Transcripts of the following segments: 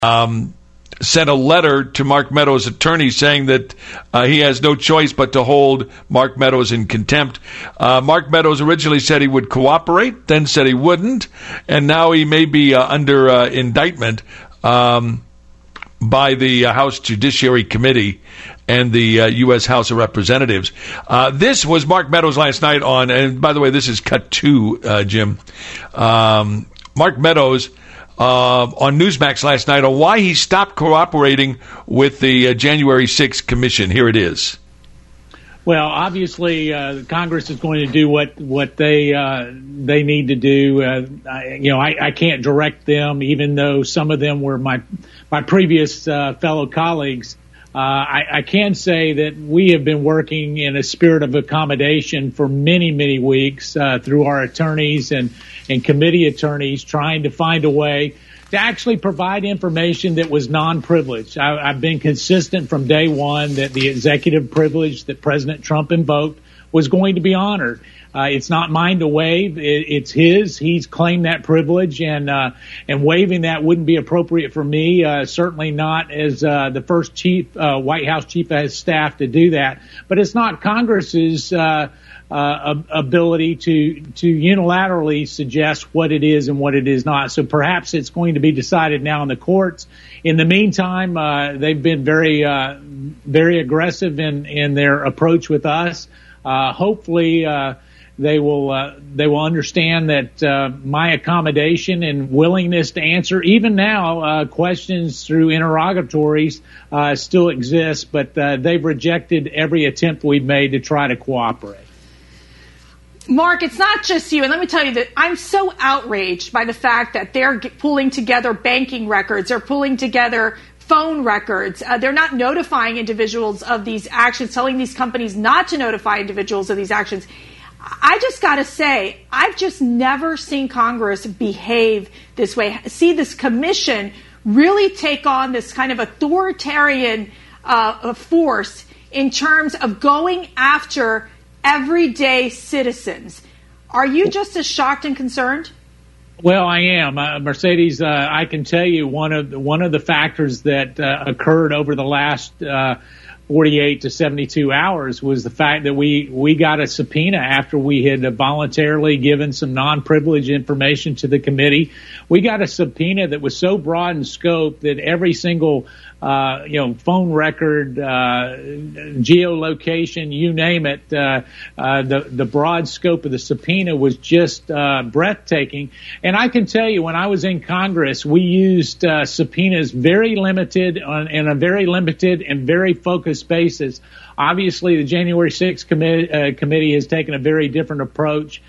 sent a letter to Mark Meadows' attorney saying that he has no choice but to hold Mark Meadows in contempt. Mark Meadows originally said he would cooperate, then said he wouldn't, and now he may be under indictment by the House Judiciary Committee and the U.S. House of Representatives. This was Mark Meadows last night on, and by the way, this is cut two, Jim. Mark Meadows on Newsmax last night on why he stopped cooperating with the January 6th Commission. Here it is. Well, obviously, Congress is going to do what they need to do. I can't direct them, even though some of them were my previous fellow colleagues. I can say that we have been working in a spirit of accommodation for many, many weeks through our attorneys and committee attorneys, trying to find a way to actually provide information that was non-privileged. I've been consistent from day one that the executive privilege that President Trump invoked was going to be honored. It's not mine to waive. It's his. He's claimed that privilege, and waiving that wouldn't be appropriate for me. Certainly not as the first White House chief of staff to do that. But it's not Congress's ability to unilaterally suggest what it is and what it is not. So perhaps it's going to be decided now in the courts. In the meantime, they've been very aggressive in their approach with us. Hopefully, they will understand that my accommodation and willingness to answer, even now, questions through interrogatories still exists, but they've rejected every attempt we've made to try to cooperate. Mark, it's not just you, and let me tell you that I'm so outraged by the fact that they're pulling together banking records, they're pulling together phone records. They're not notifying individuals of these actions, telling these companies not to notify individuals of these actions. I just got to say, I've just never seen Congress behave this way, see this commission really take on this kind of authoritarian force in terms of going after everyday citizens. Are you just as shocked and concerned? Well, I am. Mercedes, I can tell you one of the factors that occurred over the last 48 to 72 hours was the fact that we got a subpoena after we had voluntarily given some non-privileged information to the committee. We got a subpoena that was so broad in scope that every single phone record, geolocation, you name it, the broad scope of the subpoena was just breathtaking. And I can tell you, when I was in Congress, we used subpoenas very limited in a very limited and very focused basis. Obviously, the January 6th committee has taken a very different approach,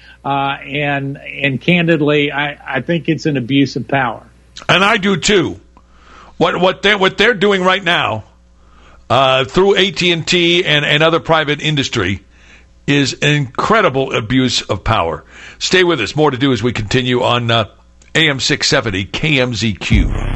and candidly, I think it's an abuse of power. And I do too. What they're doing right now through AT&T and other private industry is an incredible abuse of power. Stay with us. More to do as we continue on AM 670 KMZQ.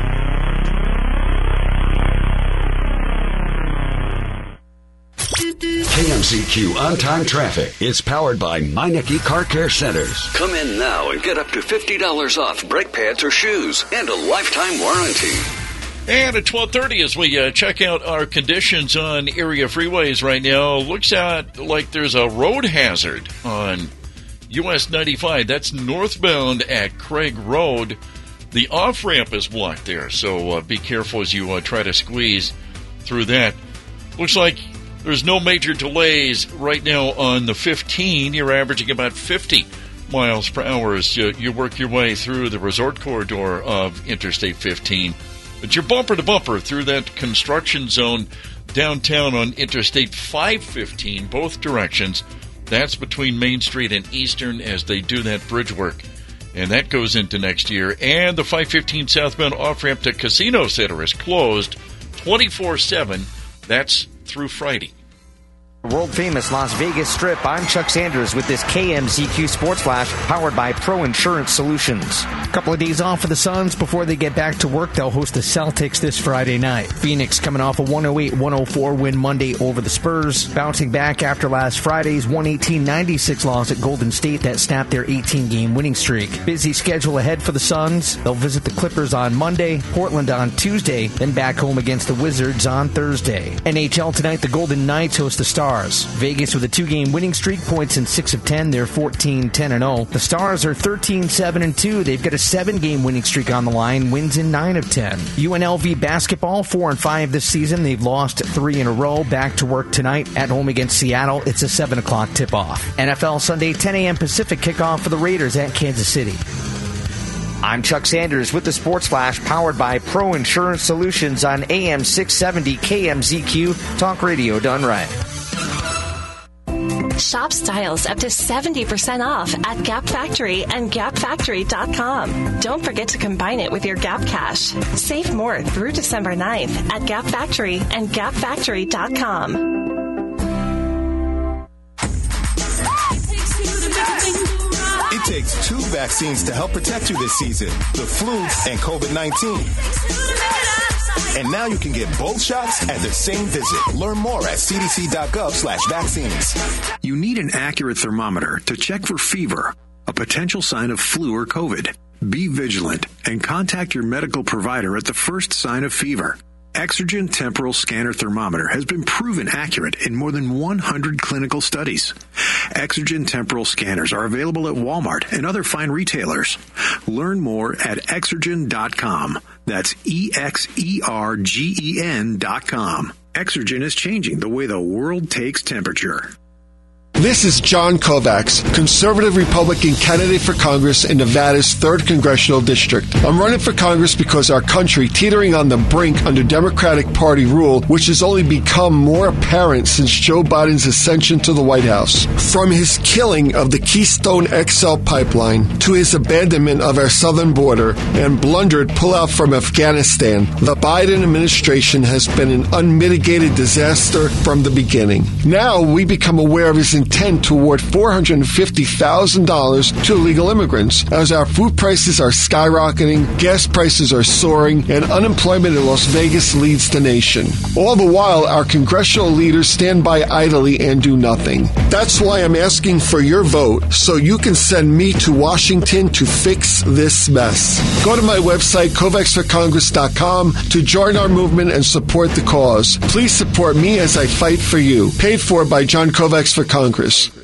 KMZQ On-Time Traffic is powered by Meineke Car Care Centers. Come in now and get up to $50 off brake pads or shoes and a lifetime warranty. And at 12:30, as we check out our conditions on area freeways right now, looks like there's a road hazard on US 95. That's northbound at Craig Road. The off-ramp is blocked there, so be careful as you try to squeeze through that. Looks like there's no major delays right now on the 15. You're averaging about 50 miles per hour as you work your way through the resort corridor of Interstate 15. But you're bumper to bumper through that construction zone downtown on Interstate 515, both directions. That's between Main Street and Eastern as they do that bridge work. And that goes into next year. And the 515 southbound off-ramp to Casino Center is closed 24/7. That's through Friday. World-famous Las Vegas Strip, I'm Chuck Sanders with this KMZQ Sports Flash powered by Pro Insurance Solutions. A couple of days off for the Suns before they get back to work. They'll host the Celtics this Friday night. Phoenix coming off a 108-104 win Monday over the Spurs, bouncing back after last Friday's 118-96 loss at Golden State that snapped their 18-game winning streak. Busy schedule ahead for the Suns. They'll visit the Clippers on Monday, Portland on Tuesday, then back home against the Wizards on Thursday. NHL tonight, the Golden Knights host the Stars. Vegas with a 2-game winning streak, points in 6 of 10. They're 14-10-0. The Stars are 13-7-2. They've got a 7-game winning streak on the line, wins in 9 of 10. UNLV basketball 4-5 this season. They've lost 3 in a row. Back to work tonight at home against Seattle. It's a 7 o'clock tip-off. NFL Sunday 10 a.m. Pacific kickoff for the Raiders at Kansas City. I'm Chuck Sanders with the Sports Flash powered by Pro Insurance Solutions on AM 670 KMZQ Talk Radio done right. Shop styles up to 70% off at Gap Factory and GapFactory.com. Don't forget to combine it with your Gap Cash. Save more through December 9th at Gap Factory and GapFactory.com. It takes 2 vaccines to help protect you this season, the flu and COVID-19. And now you can get both shots at the same visit. Learn more at cdc.gov/vaccines. You need an accurate thermometer to check for fever, a potential sign of flu or COVID. Be vigilant and contact your medical provider at the first sign of fever. Exergen Temporal Scanner Thermometer has been proven accurate in more than 100 clinical studies. Exergen Temporal Scanners are available at Walmart and other fine retailers. Learn more at Exergen.com. That's EXERGEN.com. Exergen is changing the way the world takes temperature. This is John Kovacs, conservative Republican candidate for Congress in Nevada's 3rd Congressional District. I'm running for Congress because our country, teetering on the brink under Democratic Party rule, which has only become more apparent since Joe Biden's ascension to the White House. From his killing of the Keystone XL pipeline to his abandonment of our southern border and blundered pullout from Afghanistan, the Biden administration has been an unmitigated disaster from the beginning. Now we become aware of his intent to award $450,000 to illegal immigrants as our food prices are skyrocketing, gas prices are soaring, and unemployment in Las Vegas leads the nation. All the while, our congressional leaders stand by idly and do nothing. That's why I'm asking for your vote so you can send me to Washington to fix this mess. Go to my website, kovacsforcongress.com, to join our movement and support the cause. Please support me as I fight for you. Paid for by John Kovacs for Congress.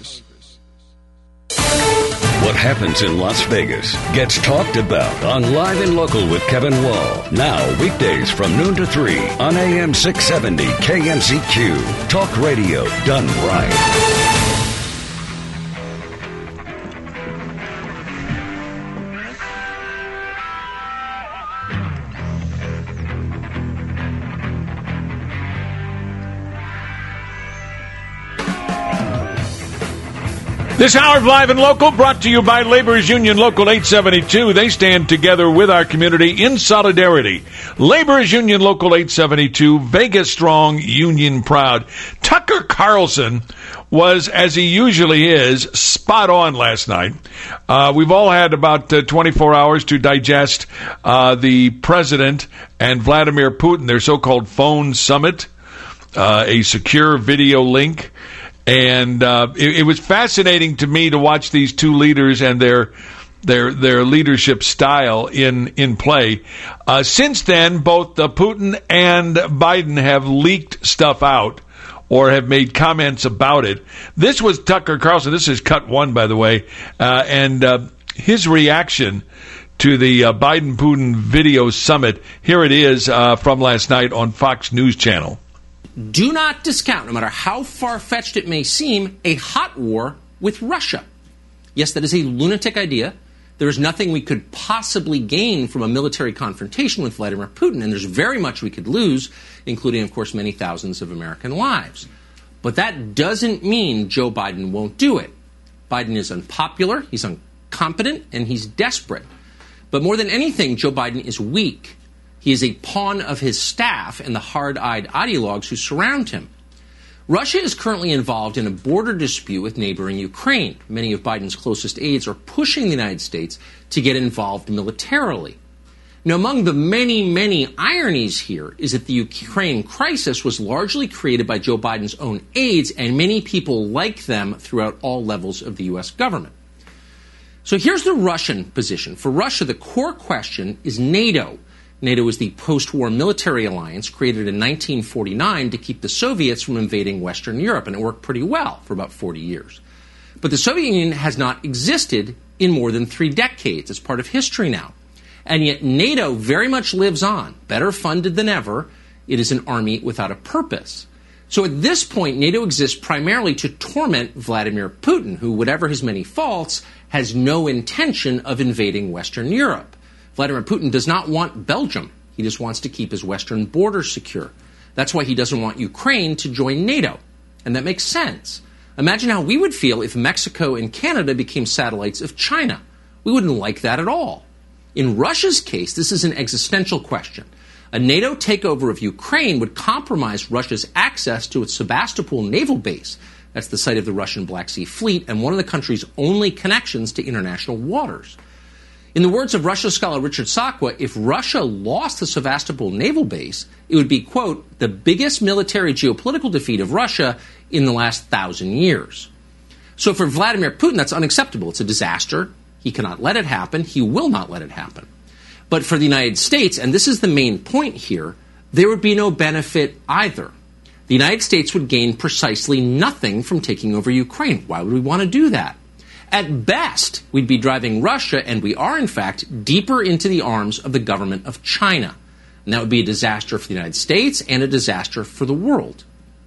What happens in Las Vegas gets talked about on Live and Local with Kevin Wall. Now, weekdays from noon to 3 on AM 670 KMZQ. Talk radio done right. This hour of Live and Local brought to you by Laborers Union Local 872. They stand together with our community in solidarity. Laborers Union Local 872, Vegas strong, union proud. Tucker Carlson was, as he usually is, spot on last night. We've all had about 24 hours to digest the president and Vladimir Putin, their so-called phone summit, a secure video link. And it was fascinating to me to watch these two leaders and their leadership style in play. Since then, both Putin and Biden have leaked stuff out or have made comments about it. This was Tucker Carlson. This is cut one, by the way, and his reaction to the Biden-Putin video summit. Here it is from last night on Fox News Channel. Do not discount, no matter how far-fetched it may seem, a hot war with Russia. Yes, that is a lunatic idea. There is nothing we could possibly gain from a military confrontation with Vladimir Putin, and there's very much we could lose, including, of course, many thousands of American lives. But that doesn't mean Joe Biden won't do it. Biden is unpopular, he's incompetent, and he's desperate. But more than anything, Joe Biden is weak. He is a pawn of his staff and the hard-eyed ideologues who surround him. Russia is currently involved in a border dispute with neighboring Ukraine. Many of Biden's closest aides are pushing the United States to get involved militarily. Now, among the many, many ironies here is that the Ukraine crisis was largely created by Joe Biden's own aides and many people like them throughout all levels of the U.S. government. So here's the Russian position. For Russia, the core question is NATO. NATO is the post-war military alliance created in 1949 to keep the Soviets from invading Western Europe, and it worked pretty well for about 40 years. But the Soviet Union has not existed in more than 3 decades. It's part of history now. And yet NATO very much lives on, better funded than ever. It is an army without a purpose. So at this point, NATO exists primarily to torment Vladimir Putin, who, whatever his many faults, has no intention of invading Western Europe. Vladimir Putin does not want Belgium. He just wants to keep his western border secure. That's why he doesn't want Ukraine to join NATO. And that makes sense. Imagine how we would feel if Mexico and Canada became satellites of China. We wouldn't like that at all. In Russia's case, this is an existential question. A NATO takeover of Ukraine would compromise Russia's access to its Sebastopol naval base. That's the site of the Russian Black Sea Fleet and one of the country's only connections to international waters. In the words of Russia scholar Richard Sakwa, if Russia lost the Sevastopol naval base, it would be, quote, the biggest military geopolitical defeat of Russia in the last 1,000 years. So for Vladimir Putin, that's unacceptable. It's a disaster. He cannot let it happen. He will not let it happen. But for the United States, and this is the main point here, there would be no benefit either. The United States would gain precisely nothing from taking over Ukraine. Why would we want to do that? At best, we'd be driving Russia, and we are in fact, deeper into the arms of the government of China. And that would be a disaster for the United States and a disaster for the world.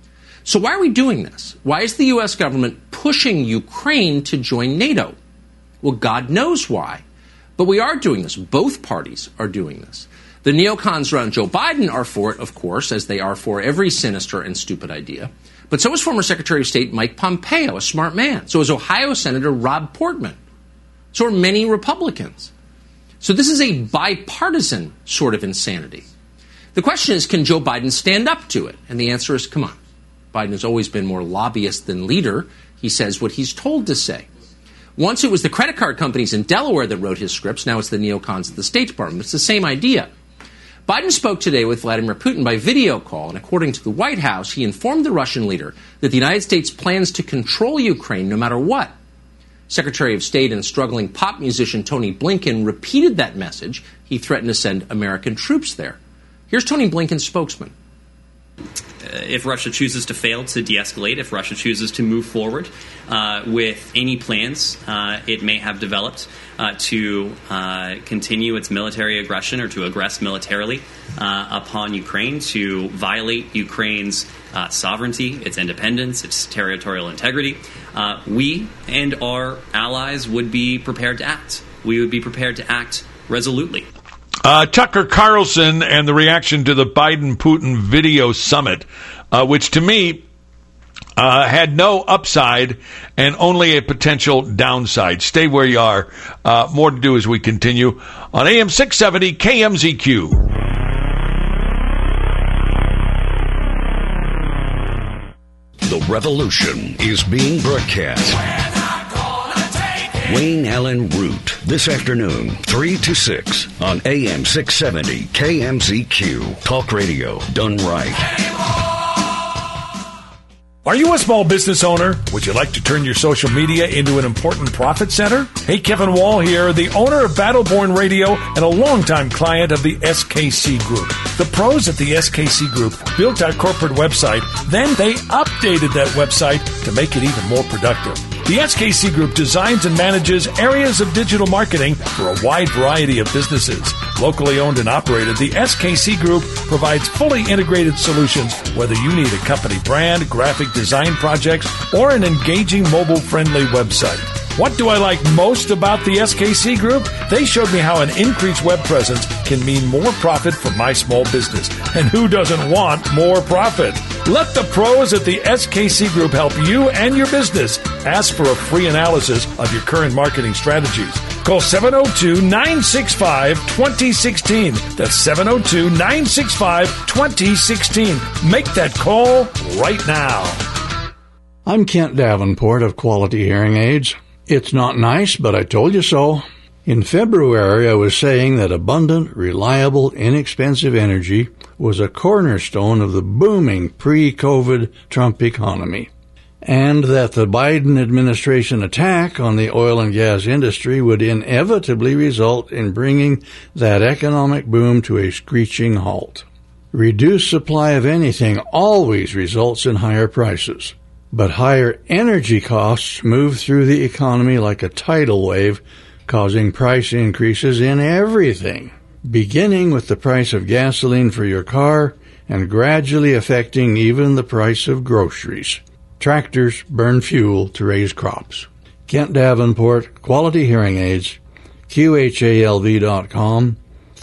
So why are we doing this? Why is the U.S. government pushing Ukraine to join NATO? Well, God knows why. But we are doing this. Both parties are doing this. The neocons around Joe Biden are for it, of course, as they are for every sinister and stupid idea. But so is former Secretary of State Mike Pompeo, a smart man. So is Ohio Senator Rob Portman. So are many Republicans. So this is a bipartisan sort of insanity. The question is, can Joe Biden stand up to it? And the answer is, come on. Biden has always been more lobbyist than leader. He says what he's told to say. Once it was the credit card companies in Delaware that wrote his scripts. Now it's the neocons at the State Department. It's the same idea. Biden spoke today with Vladimir Putin by video call, and according to the White House, he informed the Russian leader that the United States plans to control Ukraine no matter what. Secretary of State and struggling pop musician Tony Blinken repeated that message. He threatened to send American troops there. Here's Tony Blinken's spokesman. If Russia chooses to fail to de-escalate, if Russia chooses to move forward with any plans it may have developed to continue its military aggression or to aggress militarily upon Ukraine, to violate Ukraine's sovereignty, its independence, its territorial integrity, we and our allies would be prepared to act. We would be prepared to act resolutely. Tucker Carlson and the reaction to the Biden-Putin video summit, which to me had no upside and only a potential downside. Stay where you are. More to do as we continue on AM 670 KMZQ. The revolution is being broadcast. Wayne Allen Root, this afternoon, 3 to 6 on AM 670 KMZQ. Talk radio done right. Are you a small business owner? Would you like to turn your social media into an important profit center? Hey, Kevin Wall here, the owner of Battleborn Radio and a longtime client of the SKC Group. The pros at the SKC Group built our corporate website, then they updated that website to make it even more productive. The SKC Group designs and manages areas of digital marketing for a wide variety of businesses. Locally owned and operated, the SKC Group provides fully integrated solutions, whether you need a company brand, graphic design projects, or an engaging mobile-friendly website. What do I like most about the SKC Group? They showed me how an increased web presence can mean more profit for my small business. And who doesn't want more profit? Let the pros at the SKC Group help you and your business. Ask for a free analysis of your current marketing strategies. Call 702-965-2016. That's 702-965-2016. Make that call right now. I'm Kent Davenport of Quality Hearing Aids. It's not nice, but I told you so. In February, I was saying that abundant, reliable, inexpensive energy was a cornerstone of the booming pre-COVID Trump economy, and that the Biden administration attack on the oil and gas industry would inevitably result in bringing that economic boom to a screeching halt. Reduced supply of anything always results in higher prices, but higher energy costs move through the economy like a tidal wave, causing price increases in everything, beginning with the price of gasoline for your car and gradually affecting even the price of groceries. Tractors burn fuel to raise crops. Kent Davenport, Quality Hearing Aids, QHALV.com,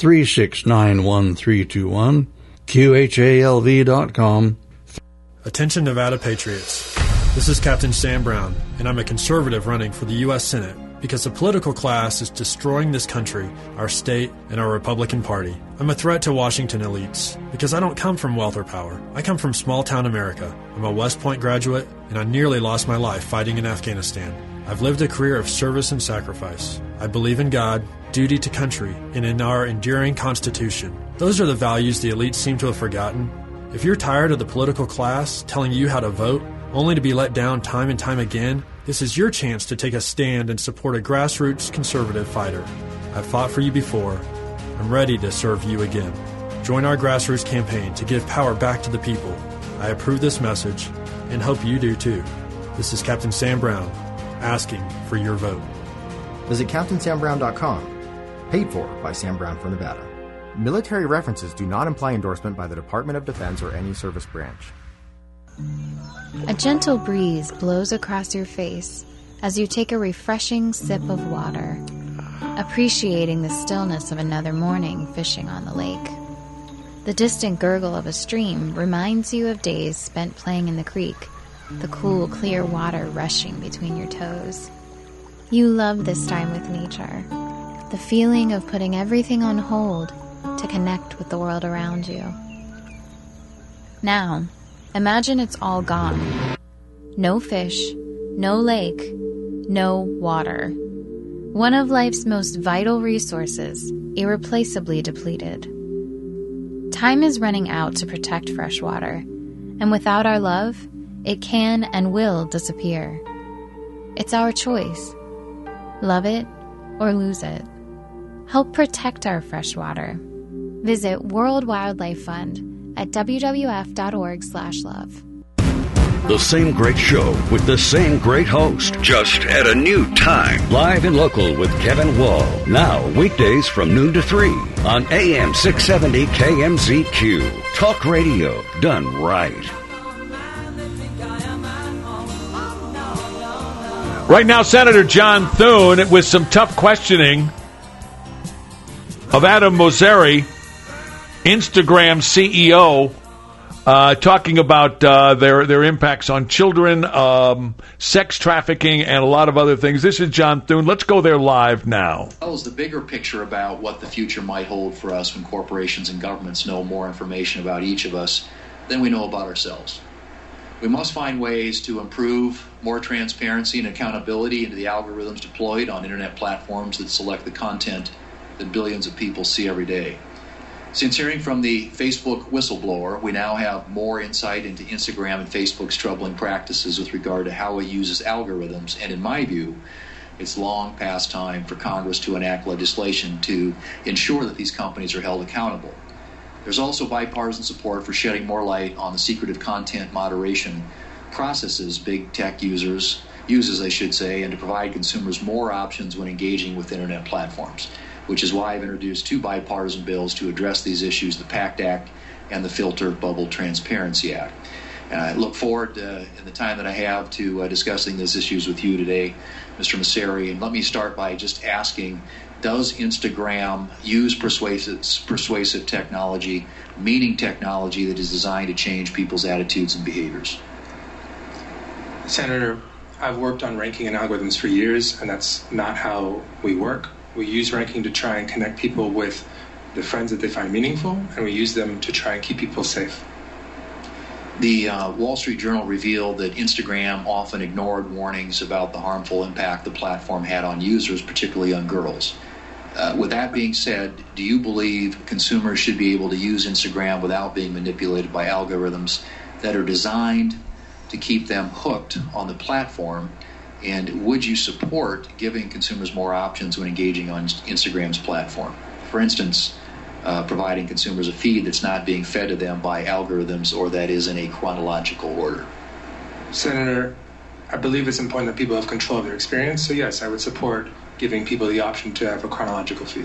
3691321, QHALV.com. Attention Nevada Patriots. This is Captain Sam Brown, and I'm a conservative running for the U.S. Senate because the political class is destroying this country, our state, and our Republican Party. I'm a threat to Washington elites because I don't come from wealth or power. I come from small-town America. I'm a West Point graduate, and I nearly lost my life fighting in Afghanistan. I've lived a career of service and sacrifice. I believe in God, duty to country, and in our enduring Constitution. Those are the values the elites seem to have forgotten. If you're tired of the political class telling you how to vote, only to be let down time and time again, this is your chance to take a stand and support a grassroots conservative fighter. I've fought for you before. I'm ready to serve you again. Join our grassroots campaign to give power back to the people. I approve this message and hope you do too. This is Captain Sam Brown, asking for your vote. Visit CaptainSamBrown.com. Paid for by Sam Brown for Nevada. Military references do not imply endorsement by the Department of Defense or any service branch. A gentle breeze blows across your face as you take a refreshing sip of water, appreciating the stillness of another morning fishing on the lake. The distant gurgle of a stream reminds you of days spent playing in the creek, the cool, clear water rushing between your toes. You love this time with nature, the feeling of putting everything on hold to connect with the world around you. Now, imagine it's all gone. No fish, no lake, no water. One of life's most vital resources, irreplaceably depleted. Time is running out to protect fresh water, and without our love, it can and will disappear. It's our choice. Love it or lose it. Help protect our fresh water. Visit World Wildlife Fund at wwf.org/love. The same great show with the same great host, just at a new time. Live and local with Kevin Wall. Now, weekdays from noon to 3 on AM 670 KMZQ. Talk radio done right. Right now, Senator John Thune with some tough questioning of Adam Mosseri, Instagram CEO, talking about their impacts on children, sex trafficking, and a lot of other things. This is John Thune. Let's go there live now. Tells the bigger picture about what the future might hold for us when corporations and governments know more information about each of us than we know about ourselves. We must find ways to improve more transparency and accountability into the algorithms deployed on internet platforms that select the content that billions of people see every day. Since hearing from the Facebook whistleblower, we now have more insight into Instagram and Facebook's troubling practices with regard to how it uses algorithms, and in my view, it's long past time for Congress to enact legislation to ensure that these companies are held accountable. There's also bipartisan support for shedding more light on the secretive content moderation processes big tech uses, I should say, and to provide consumers more options when engaging with internet platforms, which is why I've introduced two bipartisan bills to address these issues, the PACT Act and the Filter Bubble Transparency Act. And I look forward in the time that I have to discussing these issues with you today, Mr. Mosseri. And let me start by just asking, does Instagram use persuasive technology, meaning technology that is designed to change people's attitudes and behaviors? Senator, I've worked on ranking and algorithms for years, and that's not how we work. We use ranking to try and connect people with the friends that they find meaningful, and we use them to try and keep people safe. The Wall Street Journal revealed that Instagram often ignored warnings about the harmful impact the platform had on users, particularly on girls. With that being said, do you believe consumers should be able to use Instagram without being manipulated by algorithms that are designed to keep them hooked on the platform? And would you support giving consumers more options when engaging on Instagram's platform? For instance, providing consumers a feed that's not being fed to them by algorithms or that is in a chronological order. Senator, I believe it's important that people have control of their experience. So yes, I would support giving people the option to have a chronological feed.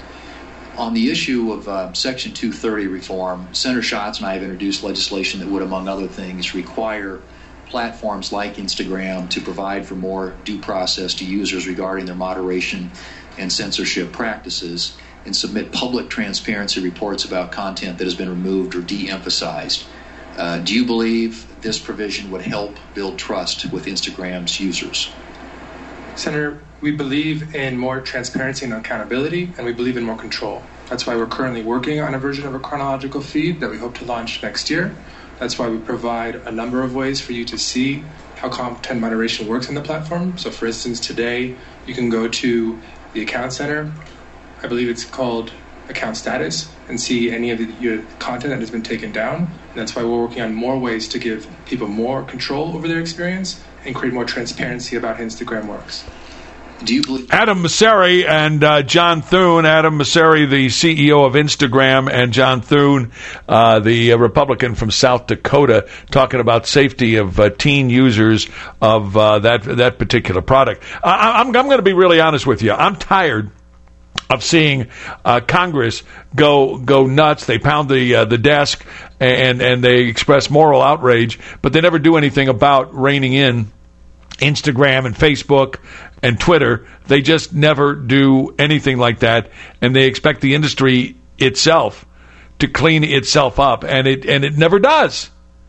On the issue of Section 230 reform, Senator Schatz and I have introduced legislation that would, among other things, require platforms like Instagram to provide for more due process to users regarding their moderation and censorship practices and submit public transparency reports about content that has been removed or de-emphasized. Do you believe this provision would help build trust with Instagram's users? Senator, we believe in more transparency and accountability, and we believe in more control. That's why we're currently working on a version of a chronological feed that we hope to launch next year. That's why we provide a number of ways for you to see how content moderation works in the platform. So for instance, today you can go to the Account Center, I believe it's called Account Status, and see any of your content that has been taken down. And that's why we're working on more ways to give people more control over their experience and create more transparency about how Instagram works. Do you believe Adam Mosseri and John Thune? Adam Mosseri, the CEO of Instagram, and John Thune, the Republican from South Dakota, talking about safety of teen users of that particular product. I'm going to be really honest with you. I'm tired of seeing Congress go nuts. They pound the desk and they express moral outrage, but they never do anything about reining in Instagram and Facebook and Twitter. They just never do anything like that, and they expect the industry itself to clean itself up, and it never does.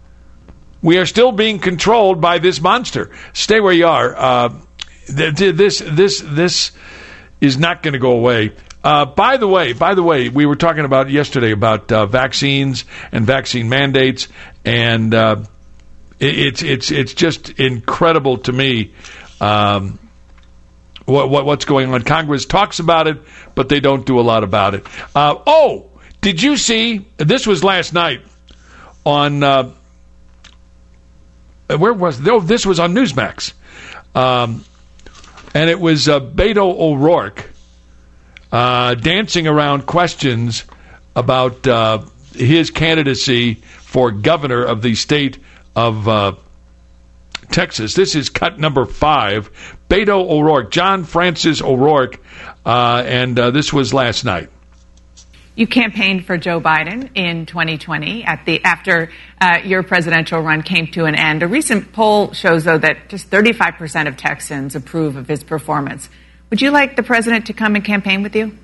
We are still being controlled by this monster. Stay where you are. This is not going to go away. By the way, we were talking about yesterday about vaccines and vaccine mandates, and it's just incredible to me what's going on. Congress talks about it, but they don't do a lot about it. Did you see? This was last night on where was it? Oh, this was on Newsmax, and it was Beto O'Rourke dancing around questions about his candidacy for governor of the state of Texas. This is cut number 5. Beto O'Rourke, John Francis O'Rourke, and this was last night. You campaigned for Joe Biden in 2020 after your presidential run came to an end. A recent poll shows, though, that just 35% of Texans approve of his performance. Would you like the president to come and campaign with you?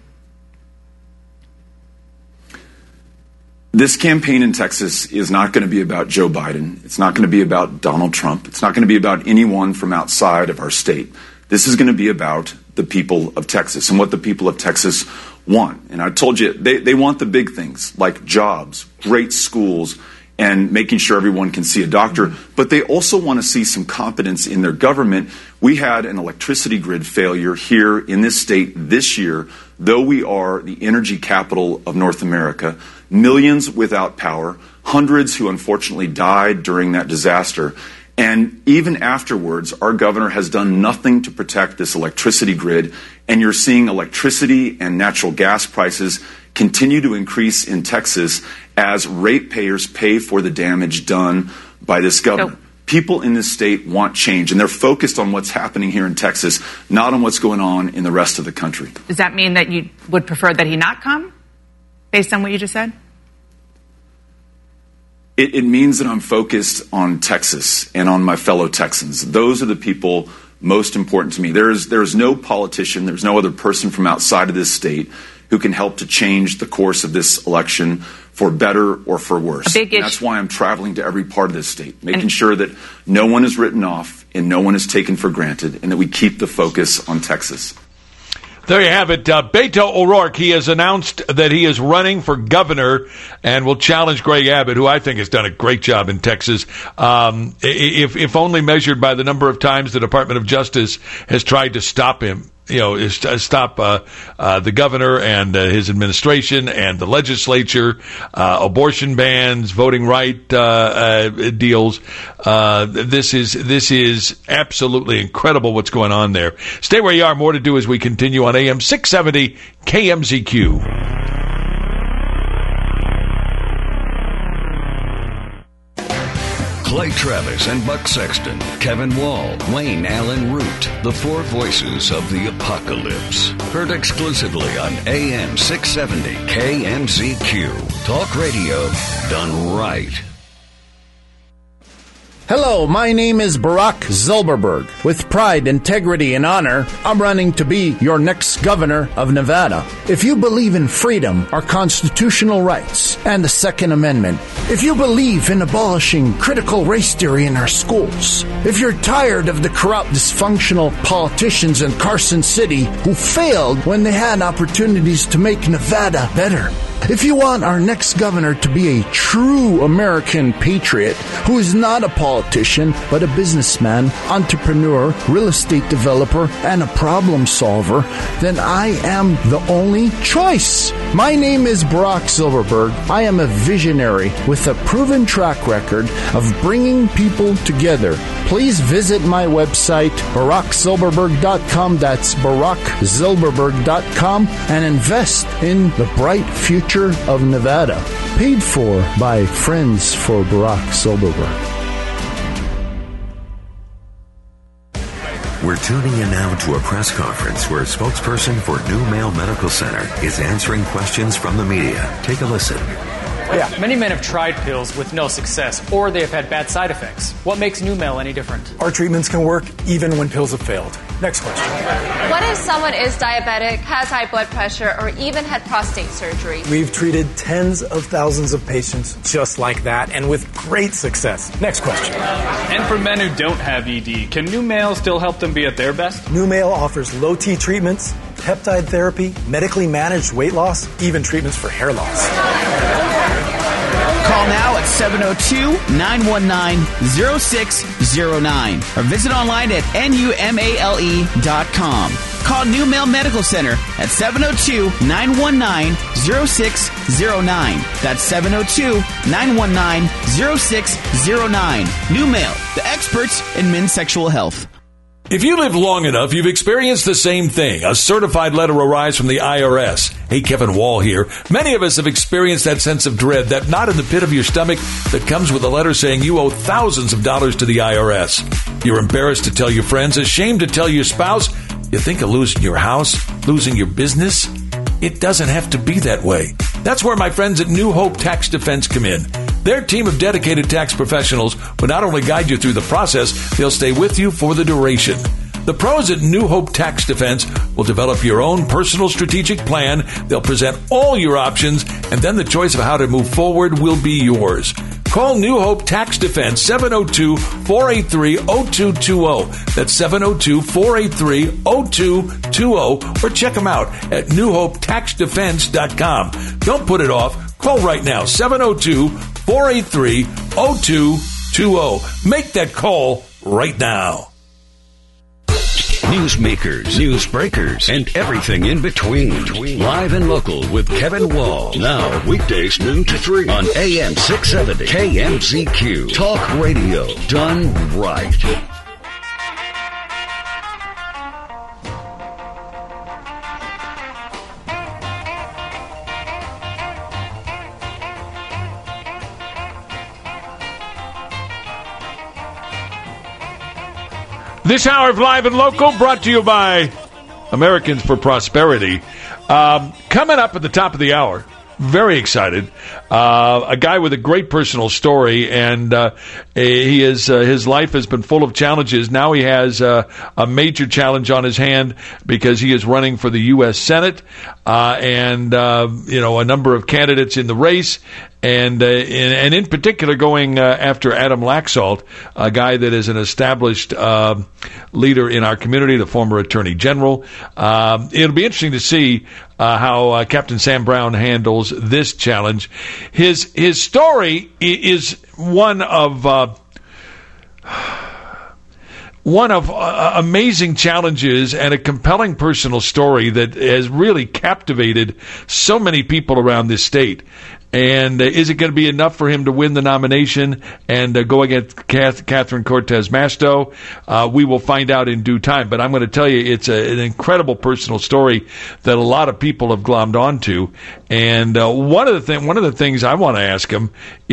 This campaign in Texas is not going to be about Joe Biden. It's not going to be about Donald Trump. It's not going to be about anyone from outside of our state. This is going to be about the people of Texas and what the people of Texas want. And I told you, they want the big things like jobs, great schools, and making sure everyone can see a doctor. But they also want to see some competence in their government. We had an electricity grid failure here in this state this year, though we are the energy capital of North America. Millions without power, hundreds who unfortunately died during that disaster. And even afterwards, our governor has done nothing to protect this electricity grid. And you're seeing electricity and natural gas prices continue to increase in Texas as ratepayers pay for the damage done by this governor. People in this state want change, and they're focused on what's happening here in Texas, not on what's going on in the rest of the country. Does that mean that you would prefer that he not come, based on what you just said? It means that I'm focused on Texas and on my fellow Texans. Those are the people most important to me. There is no politician, there's no other person from outside of this state who can help to change the course of this election for better or for worse. And that's why I'm traveling to every part of this state, making sure that no one is written off and no one is taken for granted, and that we keep the focus on Texas. There you have it. Beto O'Rourke, he has announced that he is running for governor and will challenge Greg Abbott, who I think has done a great job in Texas, if only measured by the number of times the Department of Justice has tried to stop him. Stop the governor and his administration and the legislature, abortion bans, voting right deals. This is absolutely incredible what's going on there. Stay where you are. More to do as we continue on AM 670 KMZQ. Clay Travis and Buck Sexton, Kevin Wall, Wayne Allen Root, the four voices of the apocalypse. Heard exclusively on AM 670 KMZQ. Talk radio done right. Hello, my name is Barack Zilberberg. With pride, integrity, and honor, I'm running to be your next governor of Nevada. If you believe in freedom, our constitutional rights, and the Second Amendment, if you believe in abolishing critical race theory in our schools, if you're tired of the corrupt, dysfunctional politicians in Carson City who failed when they had opportunities to make Nevada better, if you want our next governor to be a true American patriot who is not a politician but a businessman, entrepreneur, real estate developer, and a problem solver, then I am the only choice. My name is Barack Zilberberg. I am a visionary with a proven track record of bringing people together. Please visit my website, BarackZilberberg.com. That's BarackZilberberg.com, and invest in the bright future of Nevada. Paid for by Friends for Barack Zilberberg. We're tuning in now to a press conference where a spokesperson for New Mail Medical Center is answering questions from the media. Take a listen. Yeah, many men have tried pills with no success, or they have had bad side effects. What makes Numel any different? Our treatments can work even when pills have failed. Next question. What if someone is diabetic, has high blood pressure, or even had prostate surgery? We've treated tens of thousands of patients just like that, and with great success. Next question. And for men who don't have ED, can Numel still help them be at their best? Numel offers low T treatments, peptide therapy, medically managed weight loss, even treatments for hair loss. Call now at 702-919-0609 or visit online at numale.com. Call New Mail Medical Center at 702-919-0609. That's 702-919-0609. New Mail, the experts in men's sexual health. If you live long enough, you've experienced the same thing. A certified letter arrives from the IRS. Hey, Kevin Wall here. Many of us have experienced that sense of dread, that knot in the pit of your stomach that comes with a letter saying you owe thousands of dollars to the IRS. You're embarrassed to tell your friends, ashamed to tell your spouse. You think of losing your house, losing your business. It doesn't have to be that way. That's where my friends at New Hope Tax Defense come in. Their team of dedicated tax professionals will not only guide you through the process, they'll stay with you for the duration. The pros at New Hope Tax Defense will develop your own personal strategic plan. They'll present all your options, and then the choice of how to move forward will be yours. Call New Hope Tax Defense, 702-483-0220. That's 702-483-0220. Or check them out at newhopetaxdefense.com. Don't put it off. Call right now, 702-483-0220. Make that call right now. Newsmakers, newsbreakers, and everything in between. Live and local with Kevin Wall. Now, weekdays noon to 3 on AM 670 KMZQ. Talk radio done right. This hour of Live and Local brought to you by Americans for Prosperity. Coming up at the top of the hour, very excited. A guy with a great personal story, and his life has been full of challenges. Now he has a major challenge on his hand because he is running for the U.S. Senate, and a number of candidates in the race. And in particular, going after Adam Laxalt, a guy that is an established leader in our community, the former Attorney General. It'll be interesting to see how Captain Sam Brown handles this challenge. His story is one of amazing challenges and a compelling personal story that has really captivated so many people around this state. And is it going to be enough for him to win the nomination and go against Catherine Cortez Masto? We will find out in due time. But I'm going to tell you, it's an incredible personal story that a lot of people have glommed onto. And one of the things I want to ask him